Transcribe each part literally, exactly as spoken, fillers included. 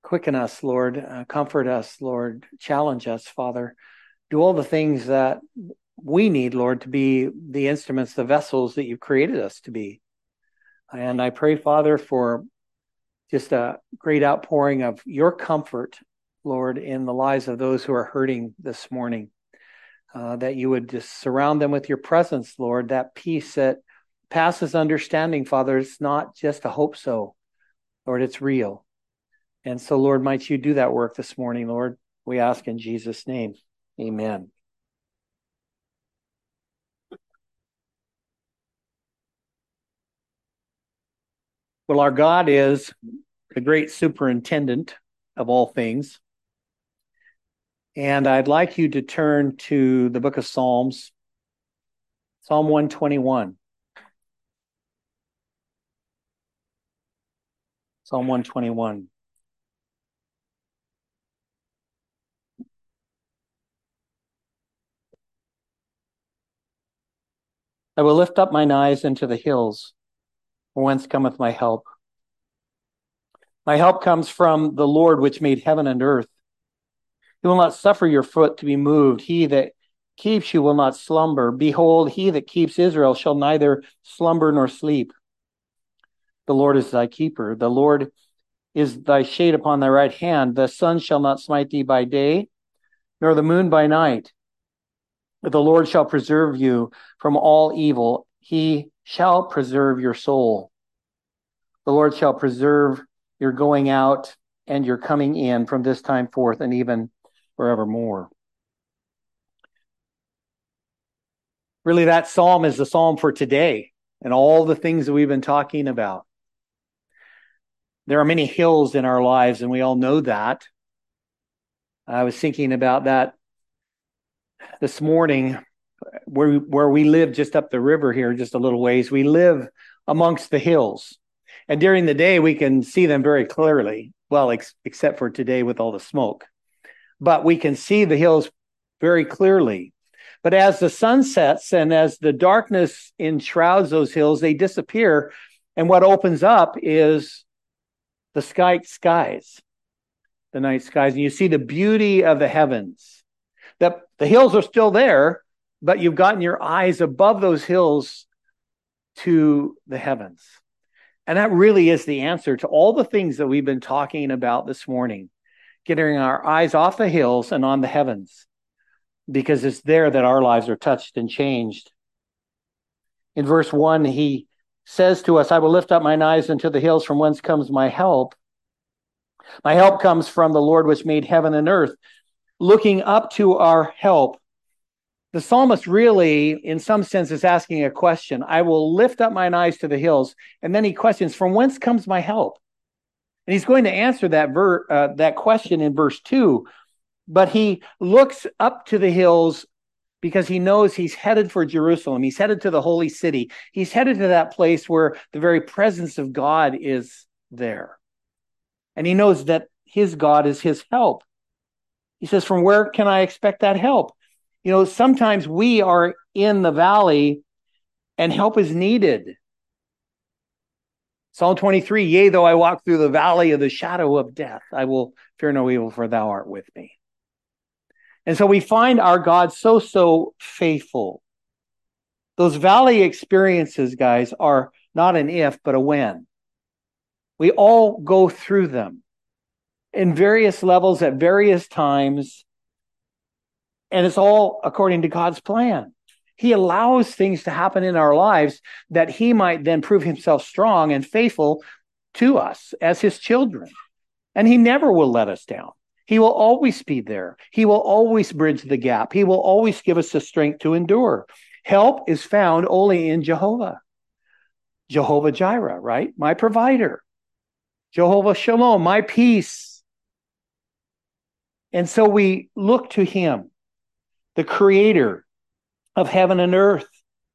Quicken us, Lord. Uh, comfort us, Lord. Challenge us, Father. Do all the things that we need, Lord, to be the instruments, the vessels that you've created us to be. And I pray, Father, for just a great outpouring of your comfort, Lord, in the lives of those who are hurting this morning. Uh, that you would just surround them with your presence, Lord, that peace that passes understanding, Father. It's not just a hope so, Lord, it's real. And so, Lord, might you do that work this morning, Lord? We ask in Jesus' name. Amen. Well, our God is the great superintendent of all things. And I'd like you to turn to the book of Psalms, Psalm one twenty-one. Psalm one twenty-one. I will lift up mine eyes into the hills, from whence cometh my help. My help comes from the Lord, which made heaven and earth. He will not suffer your foot to be moved. He that keeps you will not slumber. Behold, he that keeps Israel shall neither slumber nor sleep. The Lord is thy keeper. The Lord is thy shade upon thy right hand. The sun shall not smite thee by day, nor the moon by night. But the Lord shall preserve you from all evil. He shall preserve your soul. The Lord shall preserve your going out and your coming in from this time forth and even forevermore. Really, that psalm is the psalm for today and all the things that we've been talking about. There are many hills in our lives, and we all know that. I was thinking about that this morning, where, where we live just up the river here, just a little ways. We live amongst the hills. And during the day, we can see them very clearly. Well, ex- except for today with all the smoke. But we can see the hills very clearly. But as the sun sets and as the darkness enshrouds those hills, they disappear. And what opens up is the sky skies, the night skies. And you see the beauty of the heavens. The, the hills are still there, but you've gotten your eyes above those hills to the heavens. And that really is the answer to all the things that we've been talking about this morning. Getting our eyes off the hills and on the heavens, because it's there that our lives are touched and changed. In verse one, he says to us, I will lift up mine eyes unto the hills, from whence comes my help. My help comes from the Lord, which made heaven and earth. Looking up to our help, the psalmist really, in some sense, is asking a question. I will lift up mine eyes to the hills. And then he questions, from whence comes my help? And he's going to answer that ver- uh, that question in verse two. But he looks up to the hills because he knows he's headed for Jerusalem. He's headed to the holy city. He's headed to that place where the very presence of God is there. And he knows that his God is his help. He says, from where can I expect that help? You know, sometimes we are in the valley and help is needed. Psalm twenty-three, yea, though I walk through the valley of the shadow of death, I will fear no evil, for thou art with me. And so we find our God so, so faithful. Those valley experiences, guys, are not an if, but a when. We all go through them in various levels at various times. And it's all according to God's plan. He allows things to happen in our lives that he might then prove himself strong and faithful to us as his children. And he never will let us down. He will always be there. He will always bridge the gap. He will always give us the strength to endure. Help is found only in Jehovah. Jehovah Jireh, right? My provider. Jehovah Shalom, my peace. And so we look to him, the creator of heaven and earth.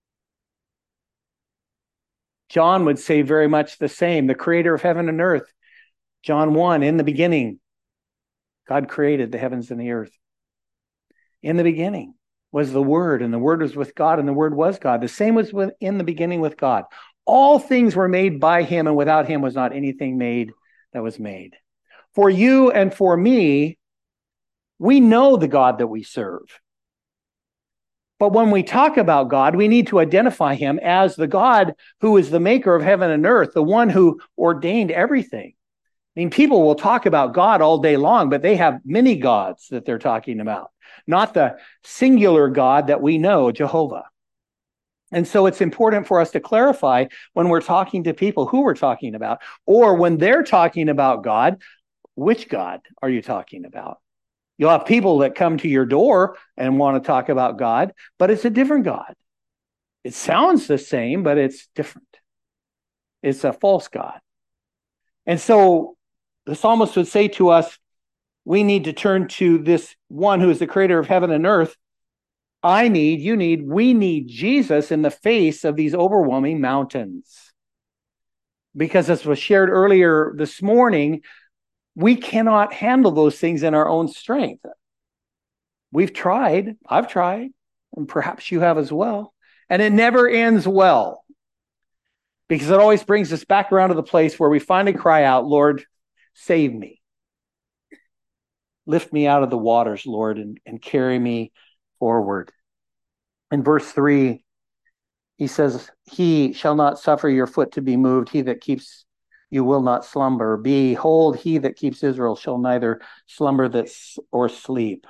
John would say very much the same, the creator of heaven and earth. John one, in the beginning, God created the heavens and the earth. In the beginning was the Word, and the Word was with God, and the Word was God. The same was with, in the beginning with God. All things were made by him, and without him was not anything made that was made. For you and for me, we know the God that we serve. But when we talk about God, we need to identify him as the God who is the maker of heaven and earth, the one who ordained everything. I mean, people will talk about God all day long, but they have many gods that they're talking about, not the singular God that we know, Jehovah. And so it's important for us to clarify when we're talking to people who we're talking about, or when they're talking about God, which God are you talking about? You'll have people that come to your door and want to talk about God, but it's a different God. It sounds the same, but it's different. It's a false God. And so the psalmist would say to us, we need to turn to this one who is the creator of heaven and earth. I need, you need, we need Jesus in the face of these overwhelming mountains. Because as was shared earlier this morning, we cannot handle those things in our own strength. We've tried. I've tried. And perhaps you have as well. And it never ends well. Because it always brings us back around to the place where we finally cry out, Lord, save me. Lift me out of the waters, Lord, and, and carry me forward. In verse three, he says, he shall not suffer your foot to be moved. He that keeps you will not slumber. Behold, he that keeps Israel shall neither slumber or sleep.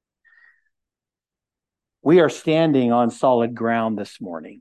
We are standing on solid ground this morning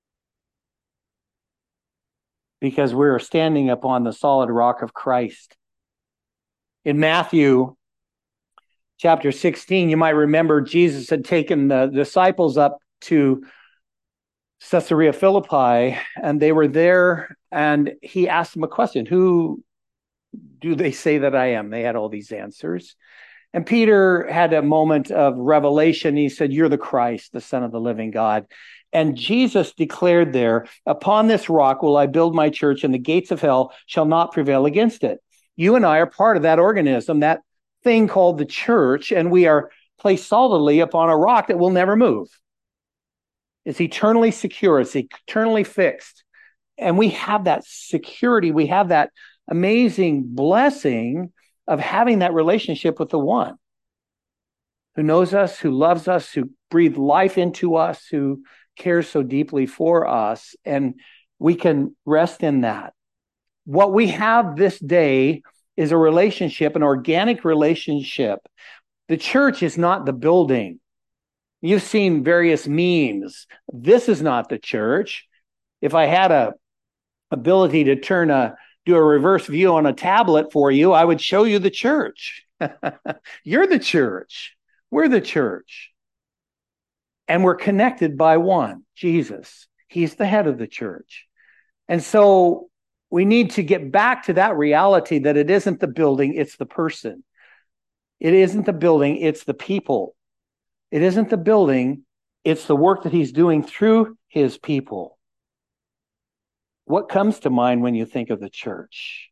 because we are standing upon the solid rock of Christ. In Matthew chapter sixteen, you might remember Jesus had taken the disciples up to Caesarea Philippi, and they were there, and he asked them a question. Who do they say that I am? They had all these answers. And Peter had a moment of revelation. He said, you're the Christ, the Son of the living God. And Jesus declared there, upon this rock will I build my church, and the gates of hell shall not prevail against it. You and I are part of that organism, that thing called the church, and we are placed solidly upon a rock that will never move. It's eternally secure. It's eternally fixed. And we have that security. We have that amazing blessing of having that relationship with the one who knows us, who loves us, who breathed life into us, who cares so deeply for us. And we can rest in that. What we have this day is a relationship, an organic relationship. The church is not the building. You've seen various memes. This is not the church. If I had a ability to turn a do a reverse view on a tablet for you, I would show you the church. You're the church. We're the church. And we're connected by one, Jesus. He's the head of the church. And so we need to get back to that reality that it isn't the building, it's the person. It isn't the building, it's the people. It isn't the building, it's the work that he's doing through his people. What comes to mind when you think of the church?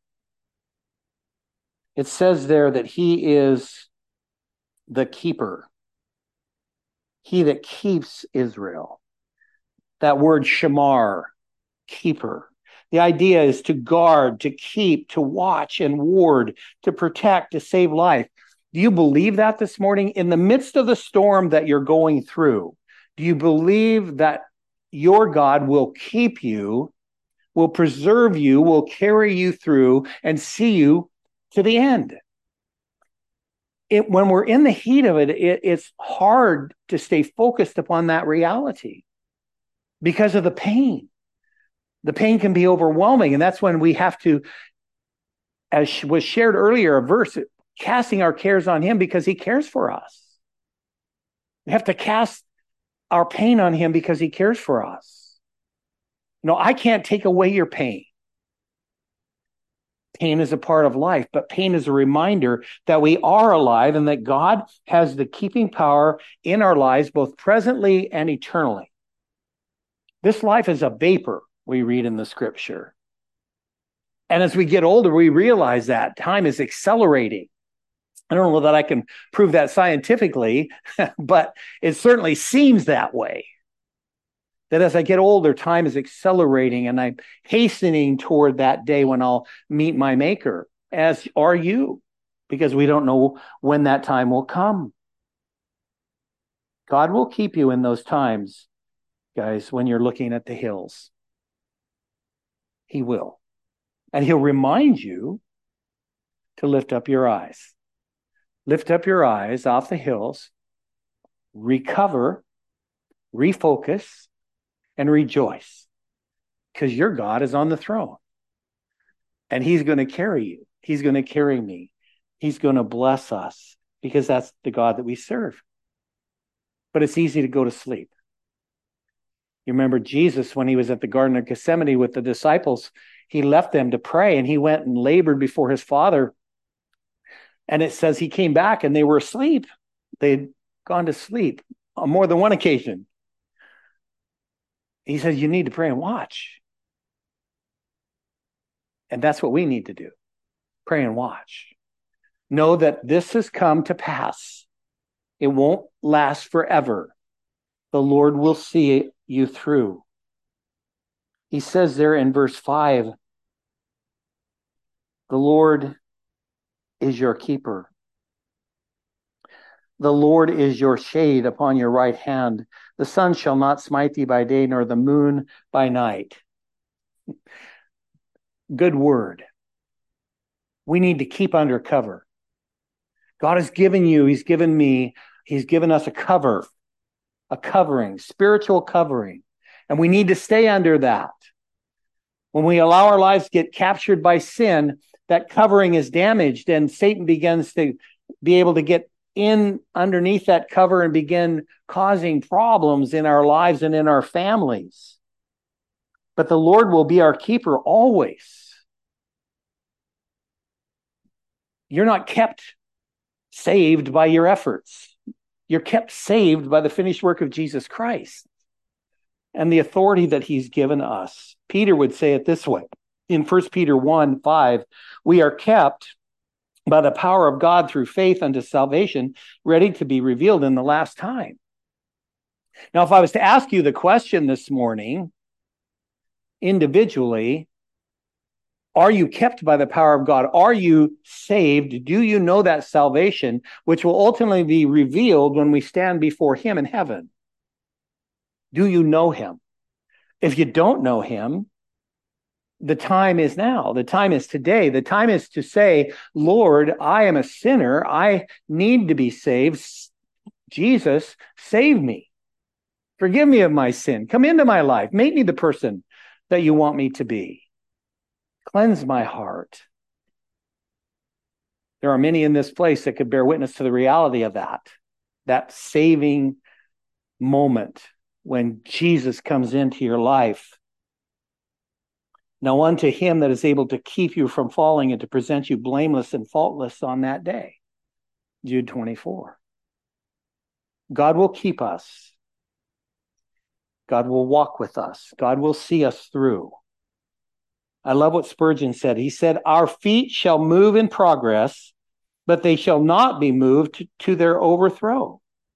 It says there that he is the keeper. He that keeps Israel. That word shamar, keeper. The idea is to guard, to keep, to watch and ward, to protect, to save life. Do you believe that this morning? In the midst of the storm that you're going through, do you believe that your God will keep you, will preserve you, will carry you through, and see you to the end? It, when we're in the heat of it, it, it's hard to stay focused upon that reality because of the pain. The pain can be overwhelming, and that's when we have to, as was shared earlier, a verse, casting our cares on him because he cares for us. We have to cast our pain on him because he cares for us. You know, I can't take away your pain. Pain is a part of life, but pain is a reminder that we are alive and that God has the keeping power in our lives, both presently and eternally. This life is a vapor, we read in the scripture. And as we get older, we realize that time is accelerating. I don't know that I can prove that scientifically, but it certainly seems that way. That as I get older, time is accelerating and I'm hastening toward that day when I'll meet my maker, as are you. because we don't know when that time will come. God will keep you in those times, guys, when you're looking at the hills. He will. And he'll remind you to lift up your eyes. Lift up your eyes off the hills, recover, refocus, and rejoice. Because your God is on the throne. And he's going to carry you. He's going to carry me. He's going to bless us because that's the God that we serve. But it's easy to go to sleep. You remember Jesus when he was at the Garden of Gethsemane with the disciples, he left them to pray and he went and labored before his Father. And it says he came back and they were asleep. They'd gone to sleep on more than one occasion. He says, you need to pray and watch. And that's what we need to do. Pray and watch. Know that this has come to pass. It won't last forever. The Lord will see you through. He says there in verse five, the Lord is your keeper. The Lord is your shade upon your right hand. The sun shall not smite thee by day, nor the moon by night. Good word. We need to keep under cover. God has given you, he's given me, he's given us a cover, a covering, spiritual covering. And we need to stay under that. When we allow our lives to get captured by sin, that covering is damaged and Satan begins to be able to get in underneath that cover and begin causing problems in our lives and in our families. But the Lord will be our keeper always. You're not kept saved by your efforts. You're kept saved by the finished work of Jesus Christ and the authority that he's given us. Peter would say it this way. In First Peter one five, we are kept by the power of God through faith unto salvation, ready to be revealed in the last time. Now, if I was to ask you the question this morning, individually, are you kept by the power of God? Are you saved? Do you know that salvation, which will ultimately be revealed when we stand before him in heaven? Do you know him? If you don't know him, the time is now. The time is today. The time is to say, Lord, I am a sinner. I need to be saved. Jesus, save me. Forgive me of my sin. Come into my life. Make me the person that you want me to be. Cleanse my heart. There are many in this place that could bear witness to the reality of that. That saving moment when Jesus comes into your life. Now unto him that is able to keep you from falling and to present you blameless and faultless on that day. Jude twenty-four. God will keep us. God will walk with us. God will see us through. I love what Spurgeon said. He said, our feet shall move in progress, but they shall not be moved to, to their overthrow.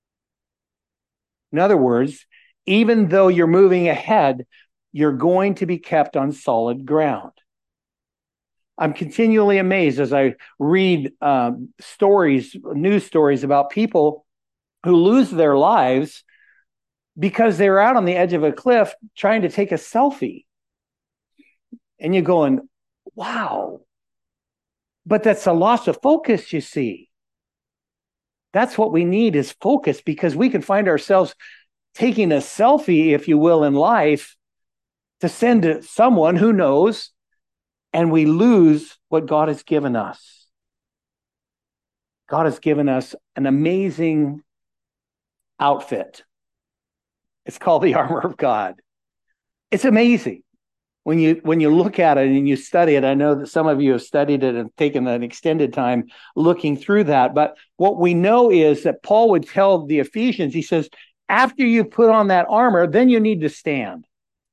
In other words, even though you're moving ahead, you're going to be kept on solid ground. I'm continually amazed as I read um, stories, news stories about people who lose their lives because they're out on the edge of a cliff trying to take a selfie. And you're going, wow. But that's a loss of focus, you see. That's what we need is focus, because we can find ourselves taking a selfie, if you will, in life to send to someone who knows, and we lose what God has given us. God has given us an amazing outfit. It's called the armor of God. It's amazing. When you when you look at it and you study it, I know that some of you have studied it and taken an extended time looking through that. But what we know is that Paul would tell the Ephesians, he says, after you put on that armor, then you need to stand.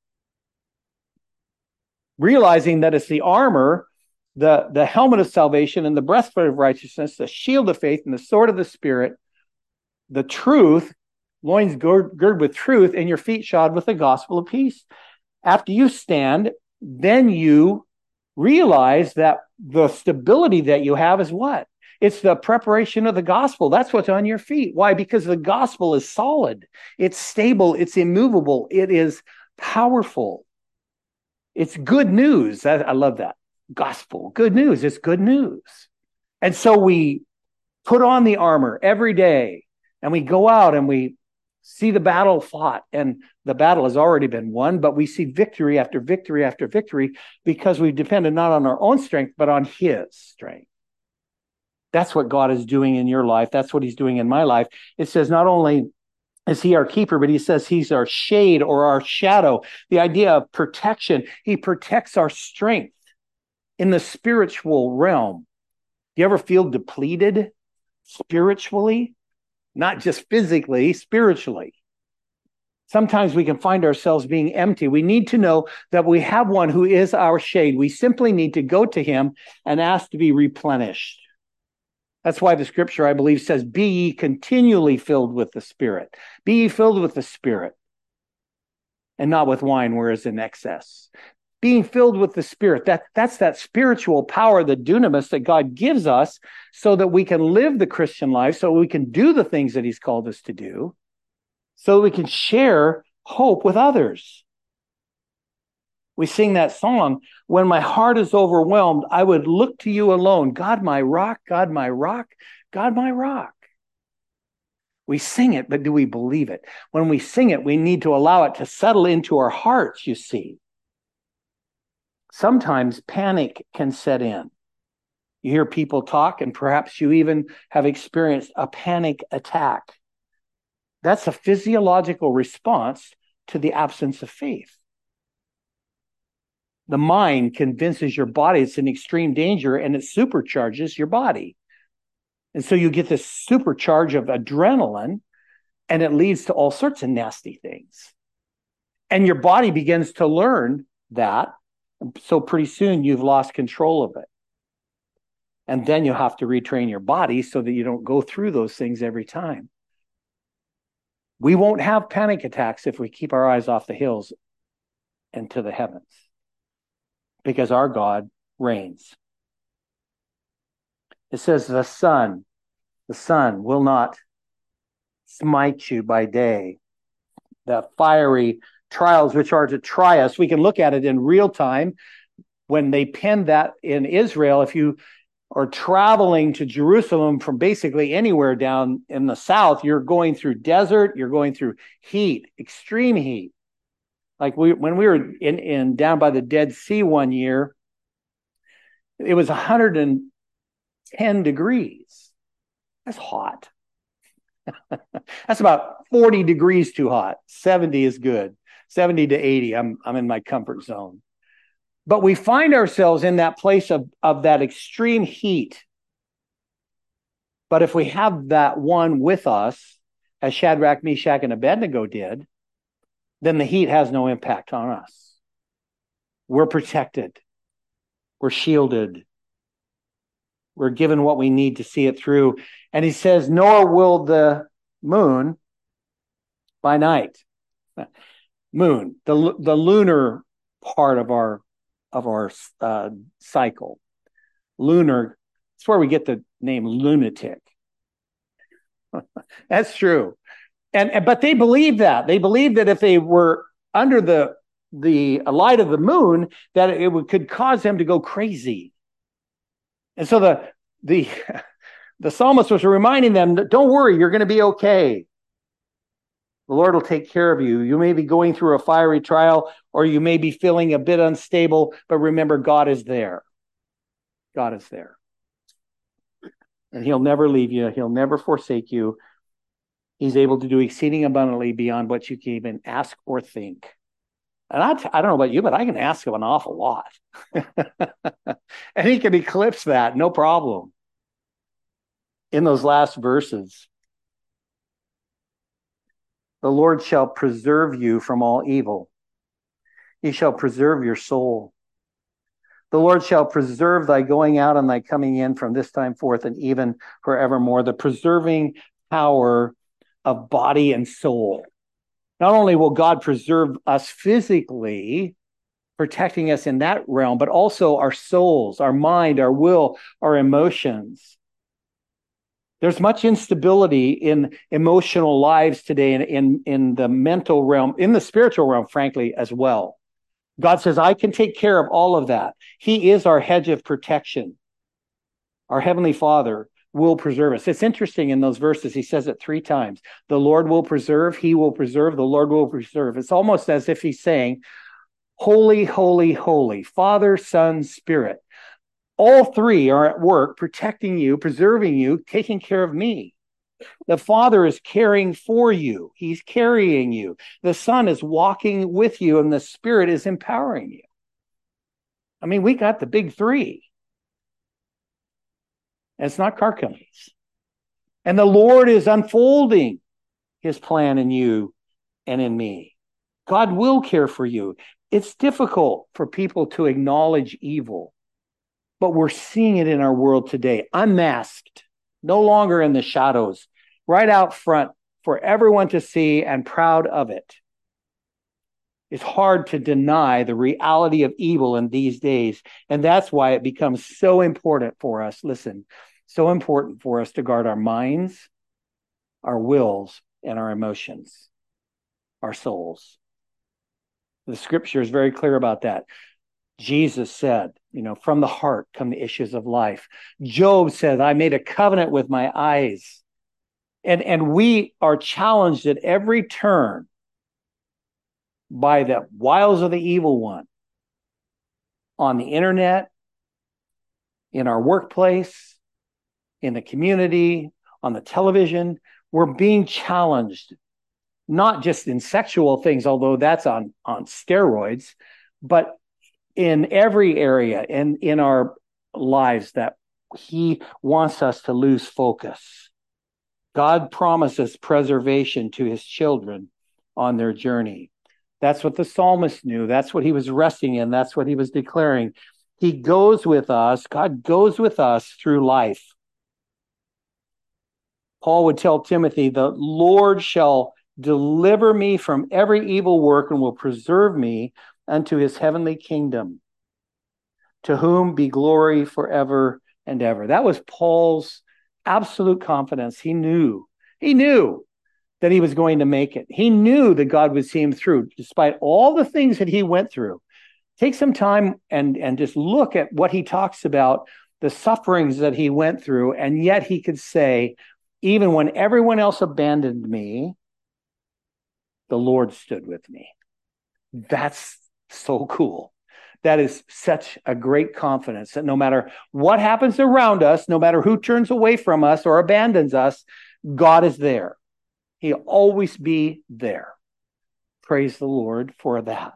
Realizing that it's the armor, the, the helmet of salvation and the breastplate of righteousness, the shield of faith and the sword of the Spirit, the truth, loins gird, gird with truth, and your feet shod with the gospel of peace. After you stand, then you realize that the stability that you have is what? It's the preparation of the gospel. That's what's on your feet. Why? Because the gospel is solid. It's stable. It's immovable. It is powerful. It's good news. I, I love that. Gospel. Good news. It's good news. And so we put on the armor every day and we go out and we see the battle fought, and the battle has already been won, but we see victory after victory after victory because we've depended not on our own strength, but on his strength. That's what God is doing in your life. That's what he's doing in my life. It says not only is he our keeper, but he says he's our shade or our shadow. The idea of protection. He protects our strength in the spiritual realm. Do you ever feel depleted spiritually? Not just physically, spiritually. Sometimes we can find ourselves being empty. We need to know that we have one who is our shade. We simply need to go to him and ask to be replenished. That's why the scripture, I believe, says, be ye continually filled with the Spirit. Be ye filled with the Spirit and not with wine, whereas in excess. Being filled with the Spirit, that, that's that spiritual power, the dunamis that God gives us so that we can live the Christian life, so we can do the things that he's called us to do, so we can share hope with others. We sing that song, when my heart is overwhelmed, I would look to you alone. God, my rock, God, my rock, God, my rock. We sing it, but do we believe it? When we sing it, we need to allow it to settle into our hearts, you see. Sometimes panic can set in. You hear people talk, and perhaps you even have experienced a panic attack. That's a physiological response to the absence of faith. The mind convinces your body it's in extreme danger, and it supercharges your body. And so you get this supercharge of adrenaline, and it leads to all sorts of nasty things. And your body begins to learn that. So pretty soon you've lost control of it. And then you have to retrain your body so that you don't go through those things every time. We won't have panic attacks if we keep our eyes off the hills and to the heavens, because our God reigns. It says the sun, the sun will not smite you by day. The fiery trials which are to try us. We can look at it in real time. When they penned that in Israel, if you are traveling to Jerusalem from basically anywhere down in the south, you're going through desert, you're going through heat, extreme heat. Like we, when we were in, in down by the Dead Sea one year, it was one hundred ten degrees. That's hot. That's about forty degrees too hot. seventy is good. seventy to eighty, I'm I'm in my comfort zone. But we find ourselves in that place of, of that extreme heat. But if we have that one with us, as Shadrach, Meshach, and Abednego did, then the heat has no impact on us. We're protected. We're shielded. We're given what we need to see it through. And he says, nor will the moon by night. Moon, the the lunar part of our of our uh, cycle. Lunar, it's where we get the name lunatic. That's true. And, and but they believe that. They believe that if they were under the the light of the moon, that it would, could cause them to go crazy. And so the the the psalmist was reminding them that don't worry, you're going to be okay. The Lord will take care of you. You may be going through a fiery trial, or you may be feeling a bit unstable, but remember, God is there. God is there. And he'll never leave you. He'll never forsake you. He's able to do exceeding abundantly beyond what you can even ask or think. And I, I don't know about you, but I can ask him an awful lot. And he can eclipse that, no problem. In those last verses, the Lord shall preserve you from all evil. He shall preserve your soul. The Lord shall preserve thy going out and thy coming in from this time forth and even forevermore. The preserving power of body and soul. Not only will God preserve us physically, protecting us in that realm, but also our souls, our mind, our will, our emotions. There's much instability in emotional lives today, and in, in the mental realm, in the spiritual realm, frankly, as well. God says, I can take care of all of that. He is our hedge of protection. Our Heavenly Father will preserve us. It's interesting in those verses, he says it three times. The Lord will preserve, he will preserve, the Lord will preserve. It's almost as if he's saying, holy, holy, holy, Father, Son, Spirit. All three are at work protecting you, preserving you, taking care of me. The Father is caring for you. He's carrying you. The Son is walking with you, and the Spirit is empowering you. I mean, we got the big three. And it's not car companies. And the Lord is unfolding his plan in you and in me. God will care for you. It's difficult for people to acknowledge evil, but we're seeing it in our world today, unmasked, no longer in the shadows, right out front for everyone to see and proud of it. It's hard to deny the reality of evil in these days. And that's why it becomes so important for us, listen, so important for us to guard our minds, our wills, and our emotions, our souls. The scripture is very clear about that. Jesus said, you know, from the heart come the issues of life. Job said, I made a covenant with my eyes. And, and we are challenged at every turn by the wiles of the evil one on the internet, in our workplace, in the community, on the television. We're being challenged, not just in sexual things, although that's on, on steroids, but in every area and in, in our lives that he wants us to lose focus. God promises preservation to his children on their journey. That's what the psalmist knew. That's what he was resting in. That's what he was declaring. He goes with us. God goes with us through life. Paul would tell Timothy, the Lord shall deliver me from every evil work and will preserve me unto his heavenly kingdom, to whom be glory forever and ever. That was Paul's absolute confidence. He knew, he knew that he was going to make it. He knew that God would see him through, despite all the things that he went through. Take some time and, and just look at what he talks about, the sufferings that he went through, and yet he could say, even when everyone else abandoned me, the Lord stood with me. That's so cool. That is such a great confidence that no matter what happens around us, no matter who turns away from us or abandons us, God is there. He'll always be there. Praise the Lord for that.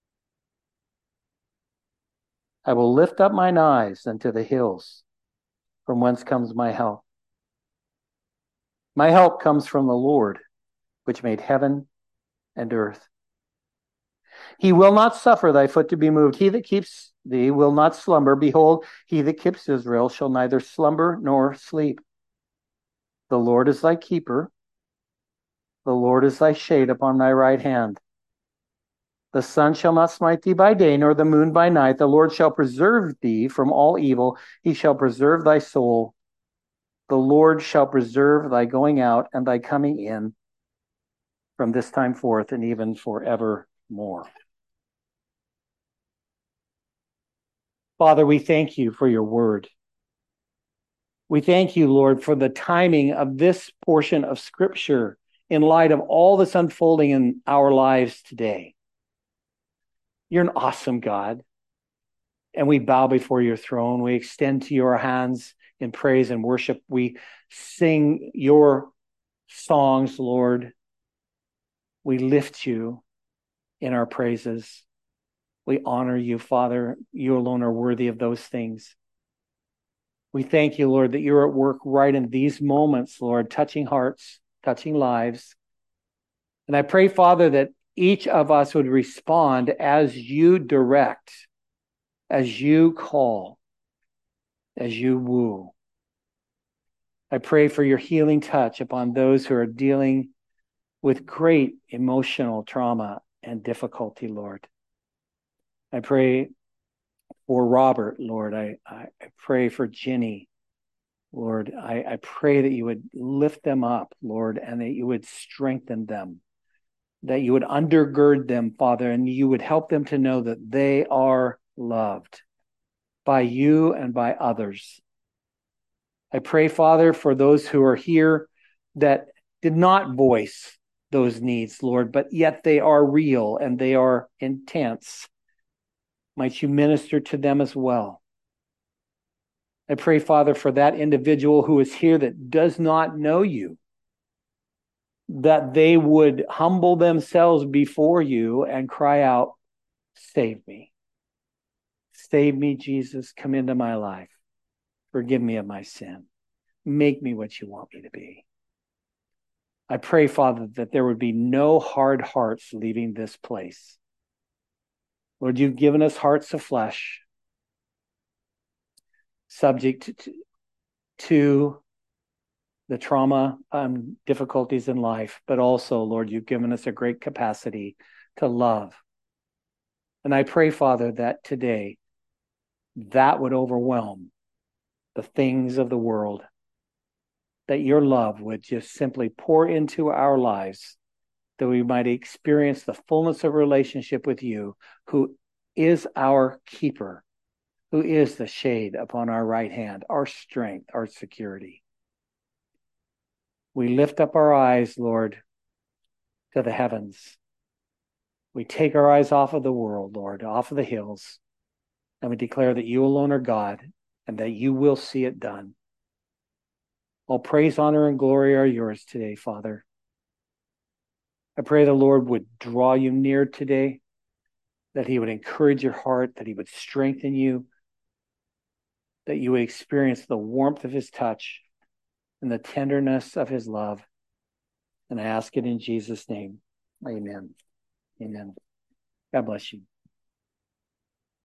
I will lift up mine eyes unto the hills, from whence comes my help. My help comes from the Lord, which made heaven and earth. He will not suffer thy foot to be moved. He that keeps thee will not slumber. Behold, he that keeps Israel shall neither slumber nor sleep. The Lord is thy keeper. The Lord is thy shade upon thy right hand. The sun shall not smite thee by day, nor the moon by night. The Lord shall preserve thee from all evil. He shall preserve thy soul. The Lord shall preserve thy going out and thy coming in from this time forth and even forevermore. Father, we thank you for your word. We thank you, Lord, for the timing of this portion of Scripture in light of all that's unfolding in our lives today. You're an awesome God, and we bow before your throne. We extend to your hands in praise and worship. We sing your songs, Lord. We lift you in our praises. We honor you, Father. You alone are worthy of those things. We thank you, Lord, that you're at work right in these moments, Lord, touching hearts, touching lives. And I pray, Father, that each of us would respond as you direct, as you call, as you woo. I pray for your healing touch upon those who are dealing with great emotional trauma and difficulty, Lord. I pray for Robert, Lord. I, I, I pray for Ginny. Lord, I, I pray that you would lift them up, Lord, and that you would strengthen them, that you would undergird them, Father, and you would help them to know that they are loved by you and by others. I pray, Father, for those who are here that did not voice those needs, Lord, but yet they are real and they are intense. Might you minister to them as well? I pray, Father, for that individual who is here that does not know you, that they would humble themselves before you and cry out, save me. Save me, Jesus. Come into my life. Forgive me of my sin. Make me what you want me to be. I pray, Father, that there would be no hard hearts leaving this place. Lord, you've given us hearts of flesh, subject to, to the trauma and difficulties in life, but also, Lord, you've given us a great capacity to love. And I pray, Father, that today that would overwhelm the things of the world, that your love would just simply pour into our lives, that we might experience the fullness of relationship with you, who is our keeper, who is the shade upon our right hand, our strength, our security. We lift up our eyes, Lord, to the heavens. We take our eyes off of the world, Lord, off of the hills, and we declare that you alone are God and that you will see it done. All praise, honor, and glory are yours today, Father. I pray the Lord would draw you near today, that he would encourage your heart, that he would strengthen you, that you would experience the warmth of his touch and the tenderness of his love. And I ask it in Jesus' name. Amen. Amen. God bless you.